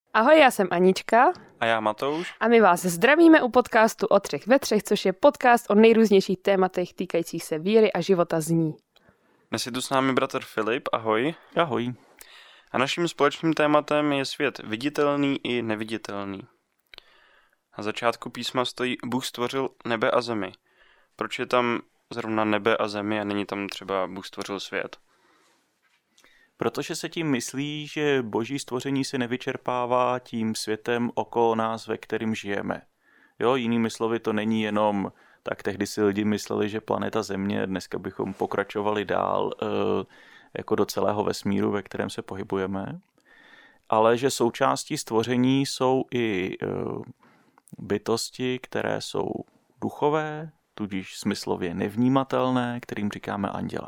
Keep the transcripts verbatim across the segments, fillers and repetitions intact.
Ahoj, já jsem Anička. A já Matouš. A my vás zdravíme u podcastu O třech ve třech, což je podcast o nejrůznějších tématech týkajících se víry a života z ní. Dnes je tu s námi bratr Filip, ahoj. Ahoj. A naším společným tématem je svět viditelný i neviditelný. Na začátku písma stojí Bůh stvořil nebe a zemi. Proč je tam zrovna nebe a zemi a není tam třeba Bůh stvořil svět? Protože se tím myslí, že boží stvoření se nevyčerpává tím světem okolo nás, ve kterým žijeme. Jo, jinými slovy, to není jenom, tak tehdy si lidi mysleli, že planeta Země, dneska bychom pokračovali dál e, jako do celého vesmíru, ve kterém se pohybujeme, ale že součástí stvoření jsou i e, bytosti, které jsou duchové, tudíž smyslově nevnímatelné, kterým říkáme anděle.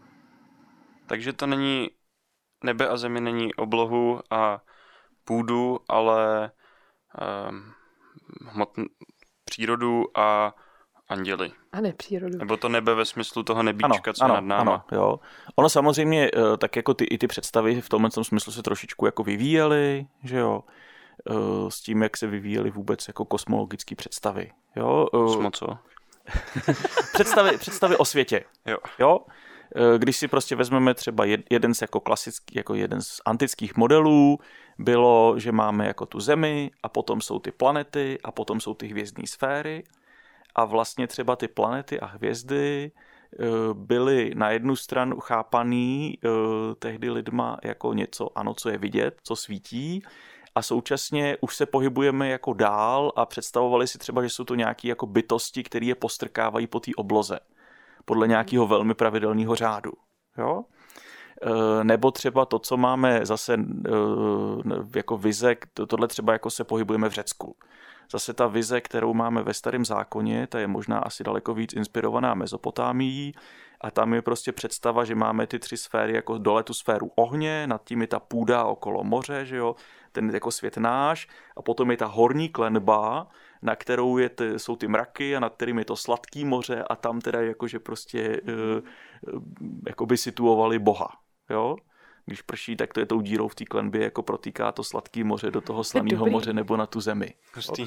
Takže to není nebe a zemi není oblohu a půdu, ale um, hmotn- přírodu a anděli. A ne přírodu. Nebo to nebe ve smyslu toho nebíčka, ano, co ano, nad náma. Ano, jo. Ono samozřejmě, tak jako ty, i ty představy v tomhle smyslu se trošičku jako vyvíjely, že jo, s tím, jak se vyvíjely vůbec jako kosmologické představy. Jo. Smo co? představy, představy o světě. Jo. Jo. Když si prostě vezmeme třeba jeden z jako klasický, jako jeden z antických modelů, bylo, že máme jako tu Zemi a potom jsou ty planety a potom jsou ty hvězdní sféry a vlastně třeba ty planety a hvězdy byly na jednu stranu chápaný tehdy lidma jako něco, ano, co je vidět, co svítí, a současně už se pohybujeme jako dál a představovali si třeba, že jsou to nějaké jako bytosti, které je postrkávají po té obloze podle nějakého velmi pravidelného řádu. Jo? E, nebo třeba to, co máme zase e, jako vize, tohle třeba jako se pohybujeme v Řecku. Zase ta vize, kterou máme ve Starém zákoně, ta je možná asi daleko víc inspirovaná Mezopotámií a tam je prostě představa, že máme ty tři sféry, jako dole tu sféru ohně, nad tím je ta půda okolo moře, že jo? Ten jako svět náš, a potom je ta horní klenba, na kterou je ty, jsou ty mraky a nad kterým je to sladký moře a tam teda jakože prostě uh, uh, jakoby situovali Boha, jo? Když prší, tak to je tou dírou v té klenbě, jako protýká to sladký moře do toho slaného moře nebo na tu zemi. Hustý.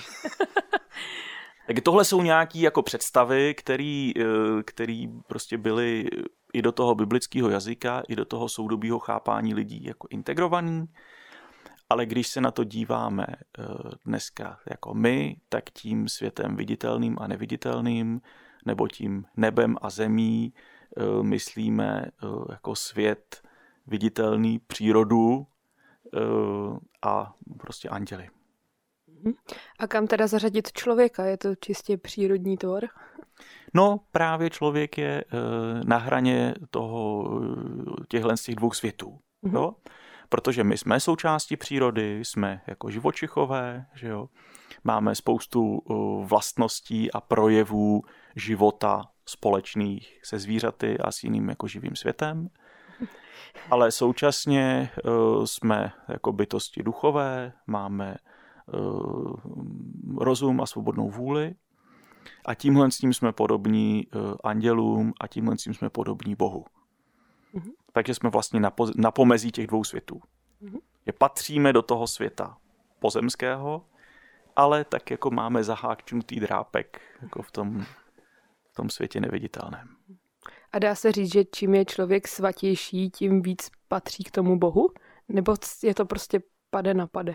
Tak tohle jsou nějaké jako představy, který, který prostě byly i do toho biblického jazyka, i do toho soudobého chápání lidí jako integrovaný. Ale když se na to díváme dneska jako my, tak tím světem viditelným a neviditelným, nebo tím nebem a zemí, myslíme jako svět viditelný, přírodu a prostě anděli. A kam teda zařadit člověka? Je to čistě přírodní tvor? No, právě člověk je na hraně toho, těchhle z těch dvou světů. Mm-hmm. Jo? Protože my jsme součástí přírody, jsme jako živočichové, že jo? Máme spoustu vlastností a projevů života společných se zvířaty a s jiným jako živým světem. Ale současně uh, jsme jako bytosti duchové, máme uh, rozum a svobodnou vůli a tímhle s tím jsme podobní uh, andělům a tímhle s tím jsme podobní Bohu. Mm-hmm. Takže jsme vlastně na, po, na pomezí těch dvou světů. Mm-hmm. Že patříme do toho světa pozemského, ale tak jako máme zaháknutý drápek jako v tom, v tom světě neviditelném. A dá se říct, že čím je člověk svatější, tím víc patří k tomu Bohu? Nebo je to prostě pade na pade?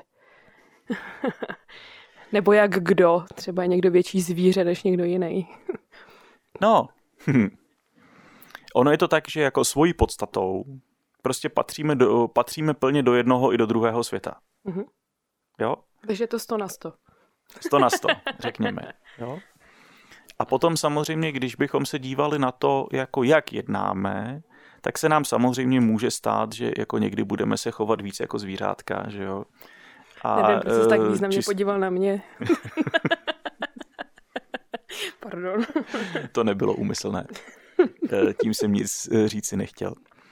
Nebo jak kdo? Třeba je někdo větší zvíře než někdo jiný. No, hm. Ono je to tak, že jako svojí podstatou prostě patříme, do, patříme plně do jednoho i do druhého světa. Mm-hmm. Jo? Takže je to sto na sto. Sto na sto, řekněme. Jo? A potom samozřejmě, když bychom se dívali na to, jako jak jednáme, tak se nám samozřejmě může stát, že jako někdy budeme se chovat víc jako zvířátka, že jo. A, nevím, proč jsi tak významně čist... podíval na mě. Pardon. To nebylo úmyslné. Tím jsem nic říci nechtěl.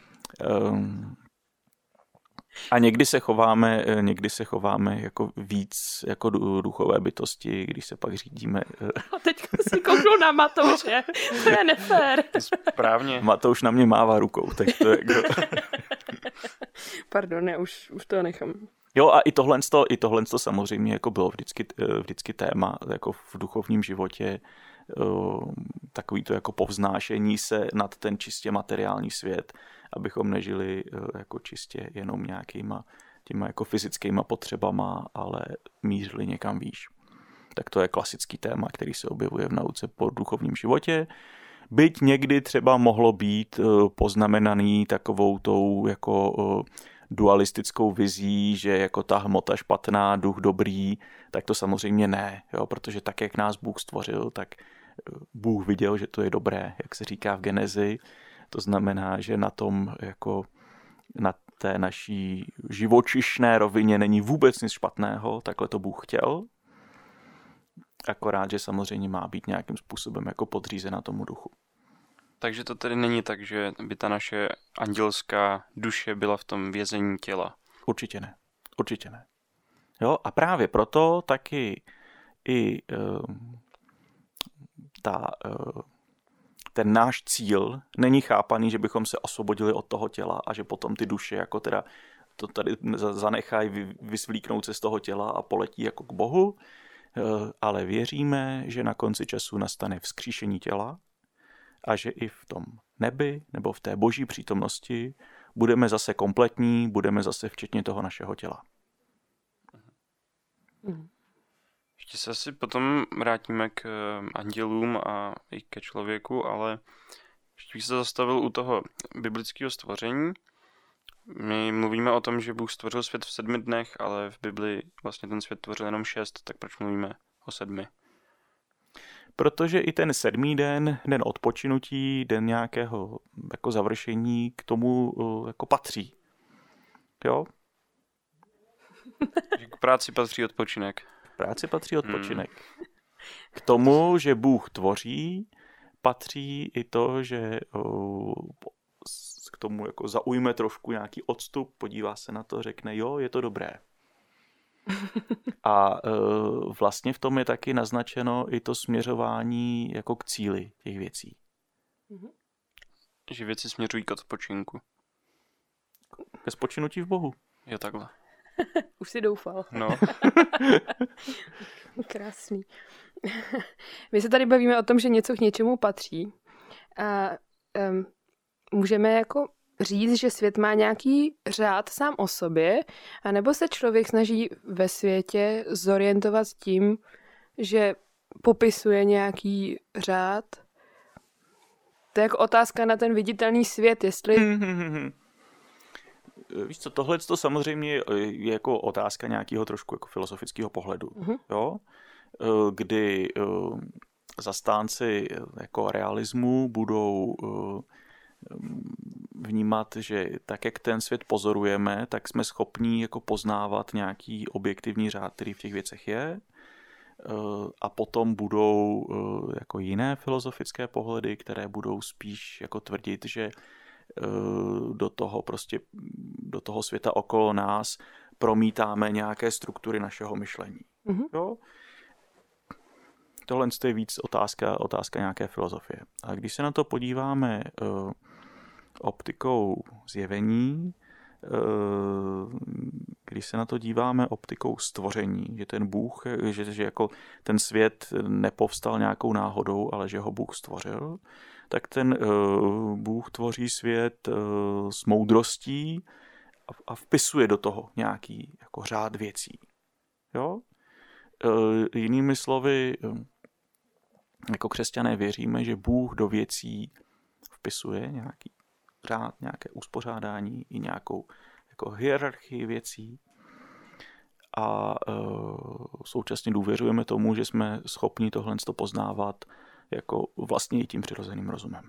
A někdy se chováme, někdy se chováme jako víc jako duchové bytosti, když se pak řídíme. A teď si kouknu na Matouše. To je nefér. Správně. Matouš na mě mává rukou, tak to je jako... Pardon, já už, už to nechám. Jo, a i tohle, i tohle samozřejmě jako bylo vždycky, vždycky téma jako v duchovním životě, takový to jako povznášení se nad ten čistě materiální svět, abychom nežili jako čistě jenom nějakýma těma jako fyzickýma potřebama, ale mířili někam výš. Tak to je klasický téma, který se objevuje v nauce po duchovním životě. Byť někdy třeba mohlo být poznamenaný takovou tou jako dualistickou vizí, že jako ta hmota špatná, duch dobrý, tak to samozřejmě ne, jo, protože tak, jak nás Bůh stvořil, tak Bůh viděl, že to je dobré, jak se říká v Genezi. To znamená, že na tom jako na té naší živočišné rovině není vůbec nic špatného, takhle to Bůh chtěl. Akorát, že samozřejmě má být nějakým způsobem jako podřízena tomu duchu. Takže to tedy není tak, že by ta naše andělská duše byla v tom vězení těla. Určitě ne. Určitě ne. Jo, a právě proto taky i uh, ta, uh, ten náš cíl není chápaný, že bychom se osvobodili od toho těla a že potom ty duše jako teda to tady zanechají vysvlíknout se z toho těla a poletí jako k Bohu, uh, ale věříme, že na konci času nastane vzkříšení těla a že i v tom nebi nebo v té boží přítomnosti budeme zase kompletní, budeme zase včetně toho našeho těla. Mm. Ještě se asi potom vrátíme k andělům a i ke člověku, ale ještě bych se zastavil u toho biblického stvoření. My mluvíme o tom, že Bůh stvořil svět v sedmi dnech, ale v Bibli vlastně ten svět tvořil jenom šest, tak proč mluvíme o sedmi? Protože i ten sedmý den, den odpočinutí, den nějakého jako završení k tomu jako patří. Jo? K práci patří odpočinek. K práci patří odpočinek. Hmm. K tomu, že Bůh tvoří, patří i to, že k tomu jako zaujme trošku nějaký odstup, podívá se na to, řekne, jo, je to dobré. A e, vlastně v tom je taky naznačeno i to směřování jako k cíli těch věcí. Že věci směřují k odpočinku. Ke spočinutí v Bohu. Jo, takhle. Už si doufal. No. Krásný. My se tady bavíme o tom, že něco k něčemu patří. A um, můžeme jako říct, že svět má nějaký řád sám o sobě, anebo se člověk snaží ve světě zorientovat tím, že popisuje nějaký řád? To je jako otázka na ten viditelný svět, jestli... Víš co, tohle to samozřejmě je jako otázka nějakého trošku jako filozofického pohledu, mm-hmm. jo? Kdy zastánci jako realismu budou vnímat, že tak, jak ten svět pozorujeme, tak jsme schopní jako poznávat nějaký objektivní řád, který v těch věcech je. A potom budou jako jiné filozofické pohledy, které budou spíš jako tvrdit, že do toho prostě, do toho světa okolo nás promítáme nějaké struktury našeho myšlení. Mm-hmm. Jo? Tohle je víc otázka, otázka nějaké filozofie. A když se na to podíváme uh, optikou zjevení, uh, když se na to díváme optikou stvoření, že ten Bůh, že, že jako ten svět nepovstal nějakou náhodou, ale že ho Bůh stvořil, tak ten uh, Bůh tvoří svět uh, s moudrostí a, a vpisuje do toho nějaký jako řád věcí. Jo? Uh, jinými slovy, uh, jako křesťané věříme, že Bůh do věcí vpisuje nějaký řád, nějaké uspořádání i nějakou jako hierarchii věcí a uh, současně důvěřujeme tomu, že jsme schopni tohle poznávat jako vlastně i tím přirozeným rozumem.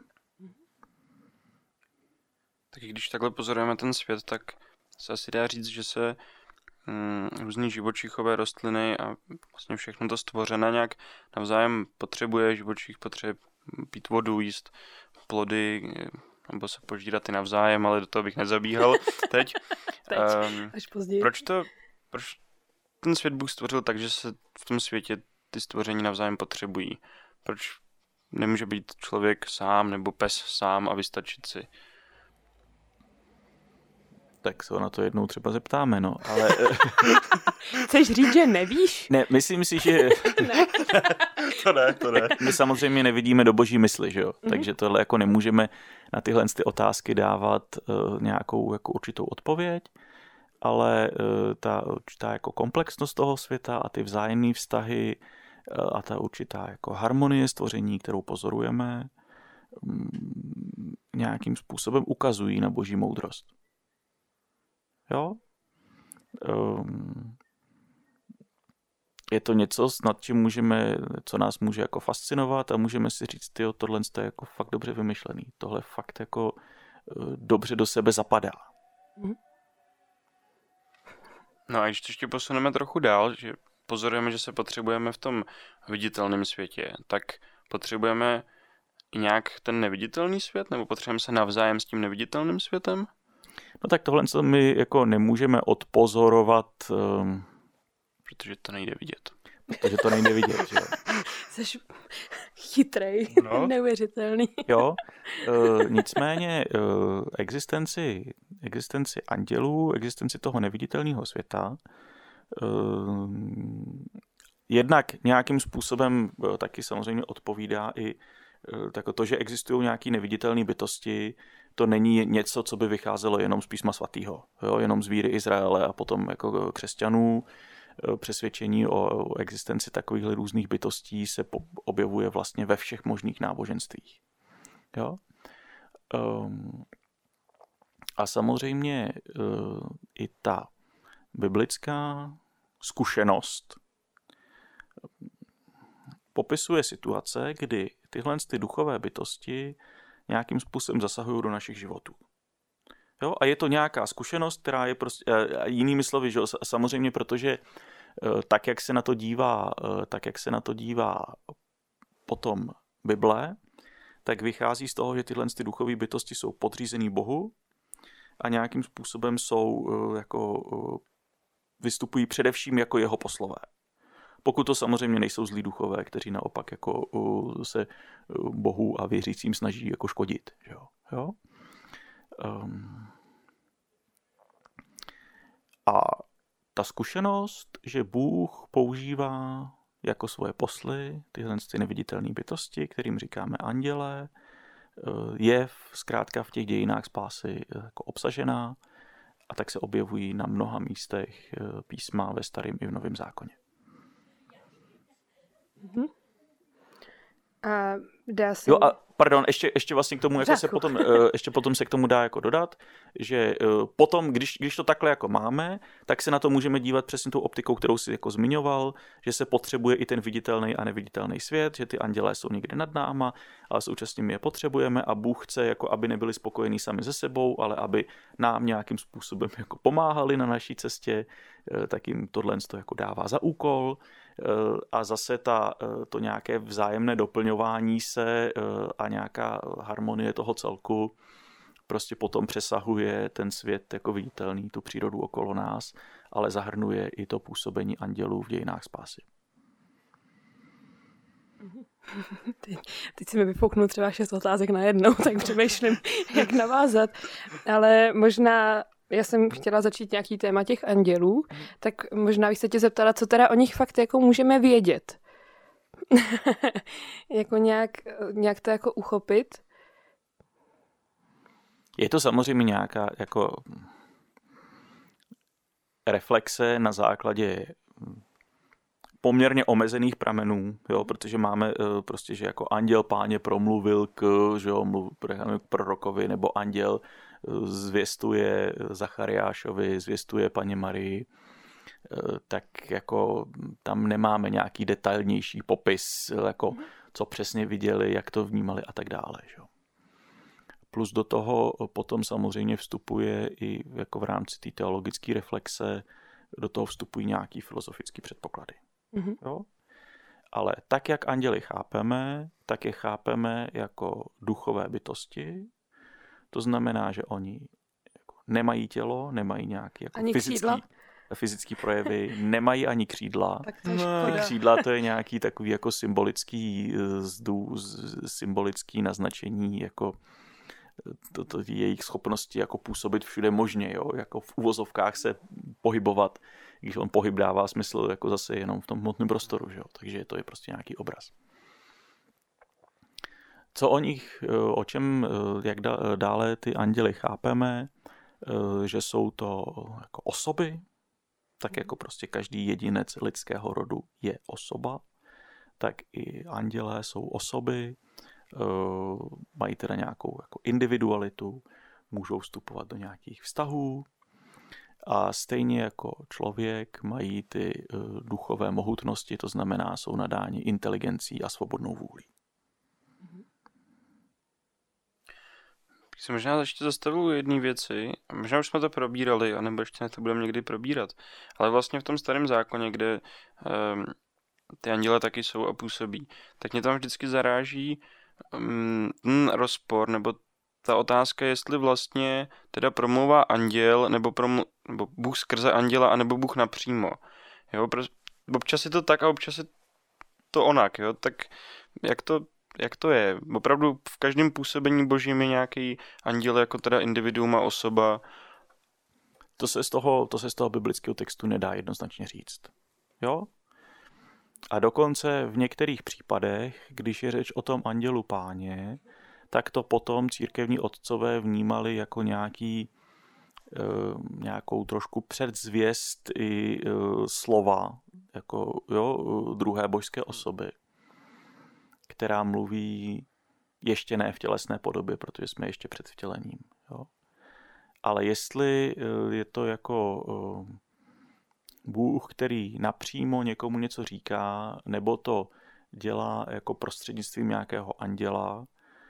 Tak když takhle pozorujeme ten svět, tak se asi dá říct, že se mm, různý živočichové rostliny a vlastně všechno to stvořené nějak navzájem potřebuje. Živočich potřebuje pít vodu, jíst plody, nebo se požírat i navzájem, ale do toho bych nezabíhal teď. teď um, až později. Proč to, proč ten svět Bůh stvořil tak, že se v tom světě ty stvoření navzájem potřebují? Proč nemůže být člověk sám nebo pes sám a vystačit si? Tak se na to jednou třeba zeptáme, no, ale... Chceš říct, že nevíš? Ne, myslím si, že... ne. To ne, to ne. My samozřejmě nevidíme do boží mysli, že jo? Mm-hmm. Takže tohle jako nemůžeme na tyhle ty otázky dávat uh, nějakou jako určitou odpověď, ale uh, ta určitá jako komplexnost toho světa a ty vzájemné vztahy uh, a ta určitá jako harmonie stvoření, kterou pozorujeme, um, nějakým způsobem ukazují na boží moudrost. Jo? Um, je to něco, nad čím můžeme, co nás může jako fascinovat a můžeme si říct, tyjo, tohle je jako fakt dobře vymyšlený. Tohle fakt jako dobře do sebe zapadá. No a když to ještě posuneme trochu dál, že pozorujeme, že se potřebujeme v tom viditelném světě, tak potřebujeme i nějak ten neviditelný svět, nebo potřebujeme se navzájem s tím neviditelným světem? No tak tohle co my jako nemůžeme odpozorovat, um, protože to nejde vidět. Protože to nejde vidět, že jo. Jsi chytrej, no. Neuvěřitelný. Jo, uh, nicméně uh, existenci, existenci andělů, existenci toho neviditelného světa, uh, jednak nějakým způsobem uh, taky samozřejmě odpovídá i uh, tak to, že existují nějaké neviditelné bytosti, to není něco, co by vycházelo jenom z písma svatého, jo, jenom z víry Izraele a potom jako křesťanů. Přesvědčení o existenci takových různých bytostí se objevuje vlastně ve všech možných náboženstvích. Jo? Um, a samozřejmě uh, i ta biblická zkušenost popisuje situace, kdy tyhle ty duchové bytosti nějakým způsobem zasahují do našich životů. Jo? A je to nějaká zkušenost, která je prostě, jinými slovy, že samozřejmě, protože tak, jak se na to dívá, tak, jak se na to dívá potom Bible, tak vychází z toho, že tyhle ty duchové bytosti jsou podřízený Bohu a nějakým způsobem jsou jako vystupují především jako jeho poslové. Pokud to samozřejmě nejsou zlí duchové, kteří naopak jako se Bohu a věřícím snaží jako škodit. Jo? Jo? Um, a ta zkušenost, že Bůh používá jako svoje posly tyhle ty neviditelné bytosti, kterým říkáme anděle, je zkrátka v těch dějinách spásy jako obsažená a tak se objevují na mnoha místech písma ve Starém i v Novém zákoně. Mm-hmm. A dá se... Jo a pardon, ještě, ještě vlastně k tomu jako se potom, ještě potom se k tomu dá jako dodat, že potom, když, když to takhle jako máme, tak se na to můžeme dívat přesně tou optikou, kterou si jako zmiňoval, že se potřebuje i ten viditelný a neviditelný svět, že ty andělé jsou někde nad náma, ale současně my je potřebujeme a Bůh chce, jako aby nebyli spokojení sami se sebou, ale aby nám nějakým způsobem jako pomáhali na naší cestě, tak jim tohle to jako dává za úkol. A zase ta, to nějaké vzájemné doplňování se a nějaká harmonie toho celku prostě potom přesahuje ten svět jako viditelný, tu přírodu okolo nás, ale zahrnuje i to působení andělů v dějinách spásy. Teď, teď si mi vyfouknul třeba šest otázek najednou, tak přemýšlím, jak navázat. Ale možná, já jsem chtěla začít nějaký téma těch andělů, tak možná bych se tě zeptala, co teda o nich fakt jako můžeme vědět. jako nějak, nějak to jako uchopit. Je to samozřejmě nějaká jako reflexe na základě poměrně omezených pramenů, jo, protože máme prostě, že jako anděl Páně promluvil k, že jo, mluv, k prorokovi, nebo anděl zvěstuje Zachariášovi, zvěstuje Paně Marii, tak jako tam nemáme nějaký detailnější popis, jako co přesně viděli, jak to vnímali a tak dále, že jo. Plus do toho potom samozřejmě vstupuje i jako v rámci té teologické reflexe, do toho vstupují nějaký filozofický předpoklady. Mm-hmm. Jo? Ale tak, jak anděly chápeme, tak je chápeme jako duchové bytosti. To znamená, že oni jako nemají tělo, nemají nějaký jako fyzický, fyzický projevy, nemají ani křídla. Tak to je škoda. Křídla to je nějaký takový jako symbolický, zdů, symbolický naznačení jako to, to jejich schopnosti jako působit všude možně, jo? Jako v uvozovkách se pohybovat, když on pohyb dává smysl jako zase jenom v tom hmotném prostoru, že jo? Takže to je prostě nějaký obraz. Co o nich, o čem, jak dále ty anděly chápeme, že jsou to jako osoby, tak jako prostě každý jedinec lidského rodu je osoba, tak i andělé jsou osoby, mají teda nějakou jako individualitu, můžou vstupovat do nějakých vztahů a stejně jako člověk mají ty duchové mohutnosti, to znamená, jsou nadáni inteligencí a svobodnou vůlí. Bych se možná ještě zastavil u jedné věci, možná už jsme to probírali, anebo ještě to budeme někdy probírat, ale vlastně v tom starém zákoně, kde um, ty anděle taky jsou a působí, tak mě tam vždycky zaráží um, ten rozpor, nebo ta otázka, jestli vlastně teda promluvá anděl, nebo, promlu, nebo Bůh skrze anděla, anebo Bůh napřímo. Jo, pro, občas je to tak a občas je to onak, jo, tak jak to Jak to je? Opravdu v každém působení božím je nějaký anděl jako teda individuum a osoba? To se z toho, to se z toho biblického textu nedá jednoznačně říct. Jo? A dokonce v některých případech, když je řeč o tom andělu páně, tak to potom církevní otcové vnímali jako nějaký, e, nějakou trošku předzvěst i e, slova, jako jo, druhé božské osoby, která mluví ještě ne v tělesné podobě, protože jsme ještě před vtělením. Jo. Ale jestli je to jako Bůh, který napřímo někomu něco říká, nebo to dělá jako prostřednictvím nějakého anděla,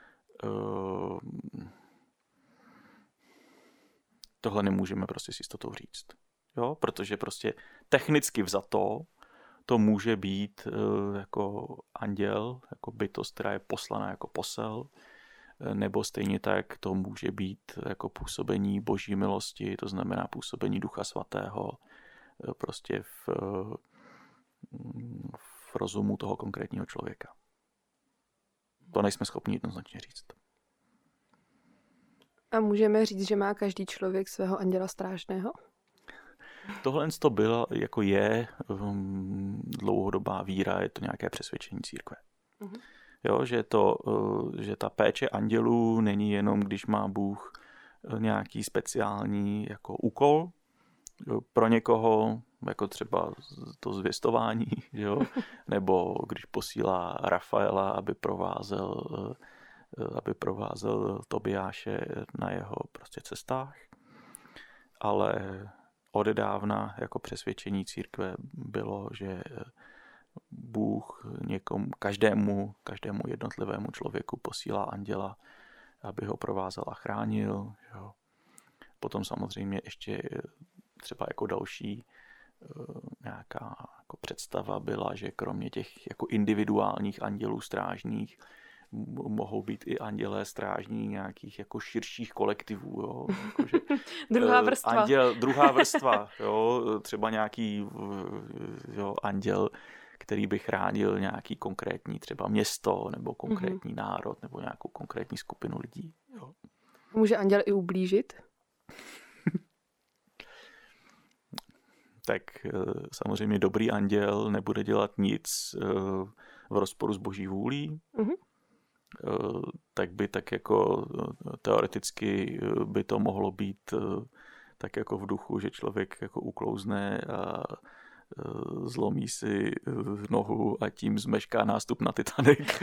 tohle nemůžeme prostě s jistotou říct. Jo, protože prostě technicky vzato to může být uh, jako anděl, jako bytost, která je poslaná jako posel, nebo stejně tak to může být jako působení boží milosti, to znamená působení Ducha Svatého prostě v, v rozumu toho konkrétního člověka. To nejsme schopni jednoznačně říct. A můžeme říct, že má každý člověk svého anděla strážného? Tohle to bylo, jako je um, dlouhodobá víra, je to nějaké přesvědčení církve. Mm-hmm. Jo, že, to, uh, že ta péče andělů není jenom, když má Bůh nějaký speciální jako úkol pro někoho, jako třeba to zvěstování, jo? Nebo když posílá Rafaela, aby provázel, uh, aby provázel Tobiáše na jeho prostě cestách, ale odedávna jako přesvědčení církve bylo, že Bůh někomu, každému, každému jednotlivému člověku posílá anděla, aby ho provázel a chránil. Jo. Potom samozřejmě ještě třeba jako další nějaká jako představa byla, že kromě těch jako individuálních andělů strážních mohou být i andělé strážní nějakých jako širších kolektivů. Jo? Jako, že, druhá vrstva. Anděl, druhá vrstva. Jo? Třeba nějaký jo, anděl, který by chránil nějaký konkrétní třeba město nebo konkrétní mm-hmm. národ nebo nějakou konkrétní skupinu lidí. Jo? Může anděl i ublížit? Tak samozřejmě dobrý anděl nebude dělat nic v rozporu s boží vůlí. Mm-hmm. Tak by tak jako teoreticky by to mohlo být tak jako v duchu, že člověk jako uklouzne a zlomí si nohu a tím zmešká nástup na Titanic.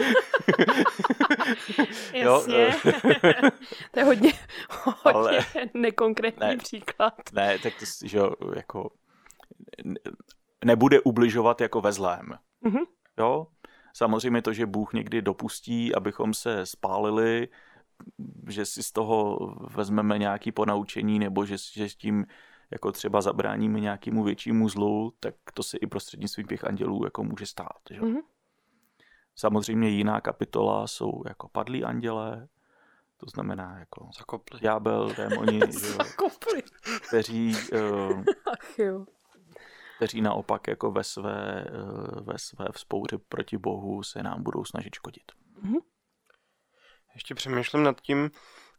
Jasně. To je hodně, hodně ale, nekonkrétní ne, příklad. Ne, tak to, že jako nebude ubližovat jako ve zlém. Mm-hmm. Jo? Samozřejmě to, že Bůh někdy dopustí, abychom se spálili, že si z toho vezmeme nějaké ponaučení, nebo že, že s tím jako třeba zabráníme nějakému většímu zlu, tak to se i prostřednictvím těch andělů jako může stát. Že? Mm-hmm. Samozřejmě jiná kapitola jsou jako padlí andělé, to znamená jako Zakopli. ďábel, démoni, Zakopli. kteří... Uh, Ach jo. kteří naopak jako ve své, ve své vzpouře proti Bohu se nám budou snažit škodit. Mm-hmm. Ještě přemýšlím nad tím,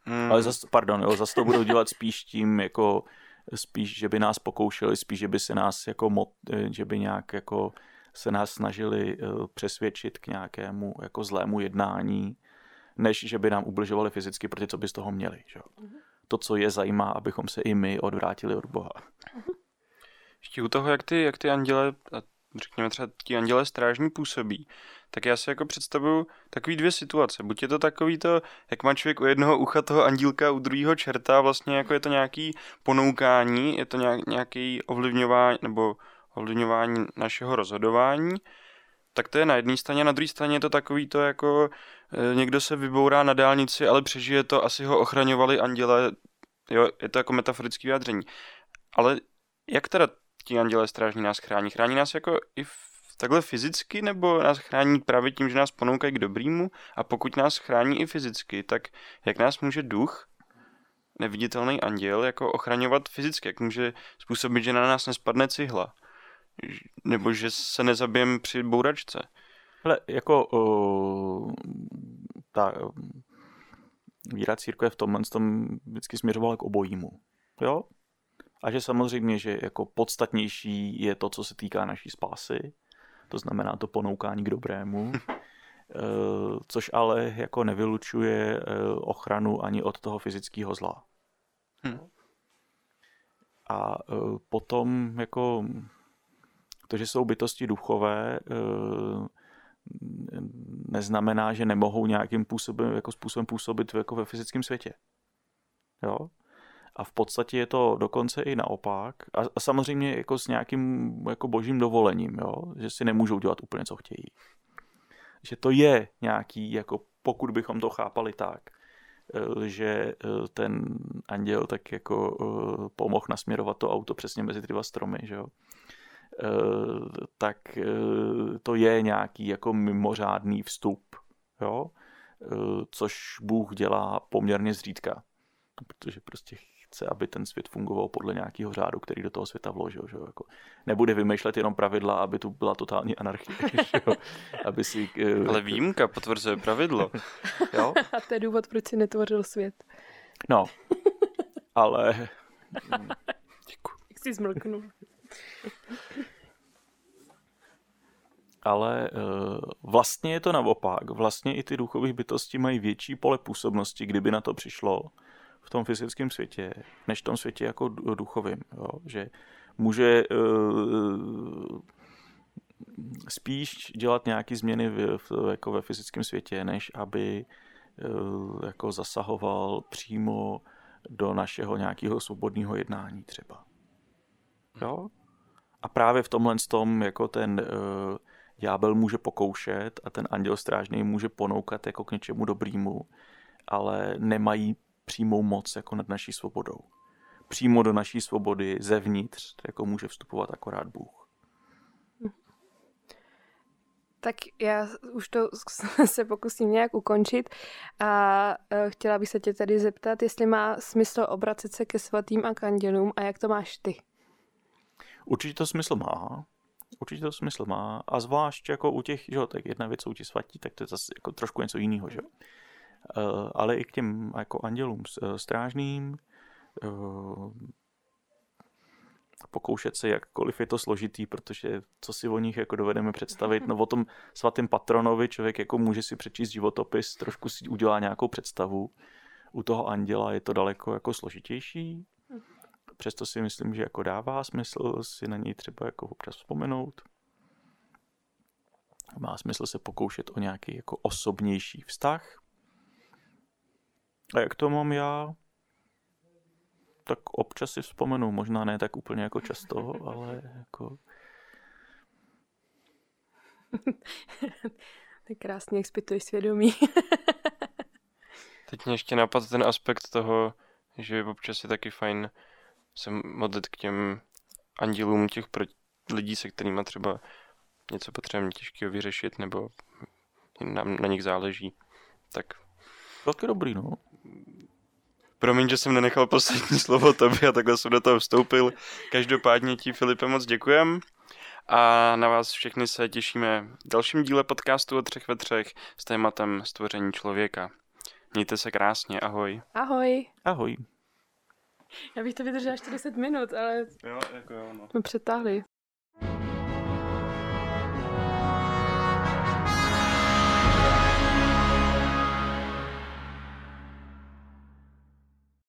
Hmm. Ale zase, pardon, jo, zase to budou dělat spíš tím, jako spíš, že by nás pokoušeli, spíš, že by se nás jako, mot, že by nějak jako se nás snažili přesvědčit k nějakému jako zlému jednání, než že by nám ubližovali fyzicky, protože co by z toho měli. Že? Mm-hmm. To, co je zajímá, abychom se i my odvrátili od Boha. Mm-hmm. Ještě u toho, jak ty, jak ty anděle, a řekněme třeba ti anděle strážní působí, tak já si jako představuju takový dvě situace. Buď je to takový to, jak má člověk u jednoho ucha toho andílka, u druhého čerta, vlastně jako je to nějaký ponoukání, je to nějak, nějaký ovlivňování, nebo ovlivňování našeho rozhodování, tak to je na jedné straně, na druhé straně je to takový to jako e, někdo se vybourá na dálnici, ale přežije to, asi ho ochraňovali anděle, jo, je to jako metaforické vyjádření. Ale jak teda ti anděle strážní nás chrání? Chrání nás jako i v, takhle fyzicky, nebo nás chrání právě tím, že nás ponoukají k dobrýmu? A pokud nás chrání i fyzicky, tak jak nás může duch, neviditelný anděl, jako ochraňovat fyzicky? Jak může způsobit, že na nás nespadne cihla? Nebo že se nezabijem při bouračce? Hele, jako uh, ta uh, víra církve v tomhle tom vždycky směřovala k obojímu. Jo? A že samozřejmě, že jako podstatnější je to, co se týká naší spásy, to znamená to ponoukání k dobrému, uh, což ale jako nevylučuje uh, ochranu ani od toho fyzického zla. Hmm. A uh, potom jako to, že jsou bytosti duchové, neznamená, že nemohou nějakým působem, jako způsobem působit jako ve fyzickém světě. Jo? A v podstatě je to dokonce i naopak. A, a samozřejmě jako s nějakým jako božím dovolením, jo? Že si nemůžou dělat úplně, co chtějí. Že to je nějaký, jako pokud bychom to chápali tak, že ten anděl tak jako pomohl nasměrovat to auto přesně mezi ty dva stromy, že jo? Uh, tak uh, to je nějaký jako mimořádný vstup, jo? Uh, což Bůh dělá poměrně zřídka, protože prostě chce, aby ten svět fungoval podle nějakého řádu, který do toho světa vložil. Že jo? Jako nebude vymýšlet jenom pravidla, aby tu byla totální anarchie. Že jo? Aby si, uh, Ale výjimka potvrzuje pravidlo. Jo? A to je důvod, proč si netvořil svět. No, ale... Děkuji. Jak jsi zmlknul. Ale vlastně je to naopak. Vlastně i ty duchové bytosti mají větší pole působnosti, kdyby na to přišlo v tom fyzickém světě, než v tom světě jako duchovým. Jo? Že může uh, spíš dělat nějaké změny v, v, jako ve fyzickém světě, než aby uh, jako zasahoval přímo do našeho nějakého svobodného jednání třeba. Jo? A právě v tomhle tom jako ten uh, ďábel může pokoušet a ten anděl strážný může ponoukat jako k něčemu dobrýmu, ale nemají přímou moc jako nad naší svobodou. Přímo do naší svobody zevnitř jako může vstupovat akorát Bůh. Tak já už to se pokusím nějak ukončit a chtěla bych se tě tady zeptat, jestli má smysl obracet se ke svatým a k andělům a jak to máš ty? Určitě to smysl má. Určitě to smysl má. A zvlášť jako u těch, že jo, tak jedna věc jsou ti svatí, tak to je zase jako trošku něco jiného, že jo. Uh, ale i k těm jako andělům strážným uh, pokoušet se, jakkoliv je to složitý, protože co si o nich jako dovedeme představit, no o tom svatém patronovi člověk jako může si přečíst životopis, trošku si udělá nějakou představu. U toho anděla je to daleko jako složitější. Přesto si myslím, že jako dává smysl si na něj třeba jako občas vzpomenout. Má smysl se pokoušet o nějaký jako osobnější vztah. A jak to mám já? Tak občas si vzpomenu, možná ne tak úplně jako často, ale jako... Tak krásně expituješ svědomí. Teď mě ještě napadl ten aspekt toho, že občas je taky fajn se modlit k těm andělům těch pro lidí, se kterými třeba něco potřebujeme těžkého vyřešit, nebo nám na nich záleží. Tak. Taky dobrý, no. Promiň, že jsem nenechal poslední slovo tobě a takhle jsem do toho vstoupil. Každopádně ti, Filipe, moc děkujem. A na vás všechny se těšíme v dalším díle podcastu o třech ve třech s tématem stvoření člověka. Mějte se krásně, ahoj. Ahoj. Ahoj. Já bych to vydržela ještě deset minut, ale Jo, jako jo, no. jsme přetáhli.